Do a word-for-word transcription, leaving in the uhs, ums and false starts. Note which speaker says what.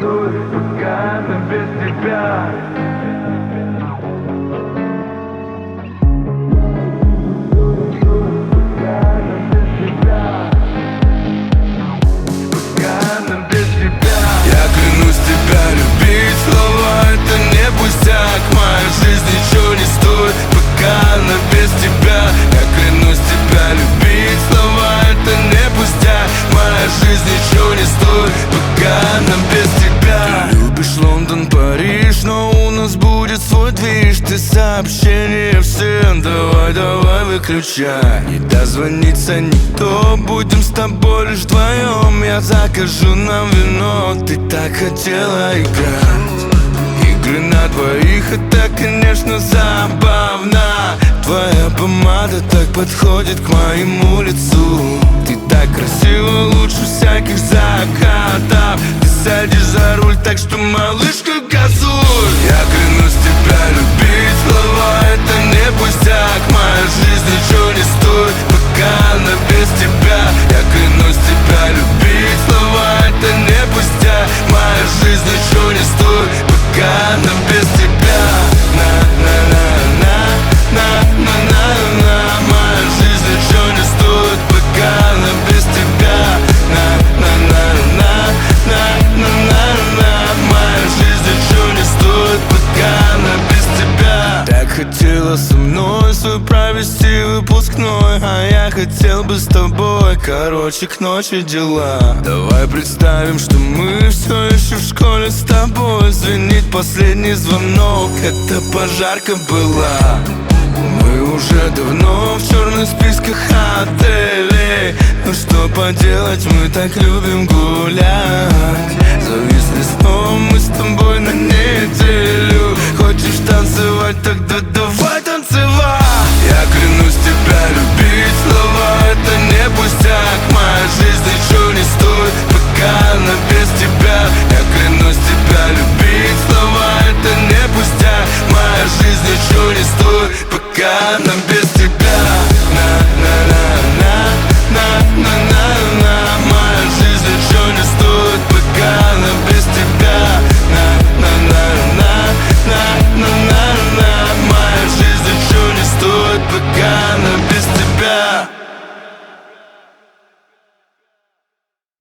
Speaker 1: рисуй, пока она без тебя.
Speaker 2: Я клянусь тебя любить, слова это не пустяк. Моя жизнь ничего не стоит, пока она без тебя. Я клянусь тебя любить, слова это не пустяк. Моя жизнь ничего не стоит, пока она без тебя. Ты любишь Лондон, Париж, но у нас будет свой движ. Ты сообщения всем, давай, давай выключай. Не дозвонится никто, будем с тобой лишь вдвоем. Я закажу нам вино, ты так хотела играть. Игры на двоих, это, конечно, забавно. Твоя помада так подходит к моему лицу. Ты так красива, лучше всяких закатов. Ты садишь за руль, так что, малышка, газуй. Я клянусь тебя любить, слова это не пустяк. Моя жизнь ничего не стоит, пока она без тебя. Я клянусь тебя любить, слова это не пустяк. Моя жизнь ничего не стоит, пока она без тебя. На-на-на-на, на-на-на-на. Моя жизнь ничего не стоит, пока она без тебя. На-на-на-на, на-на-на-на. Моя жизнь ничего не стоит, пока она без тебя. Так хотела со мной свой провести выпускной, а я хотел бы с тобой, короче, к ночи дела. Давай представим, что мы все еще в школе с тобой. Звенит последний звонок, это пожарка была. Мы уже давно в черных списках отелей. Ну что поделать, мы так любим гулять.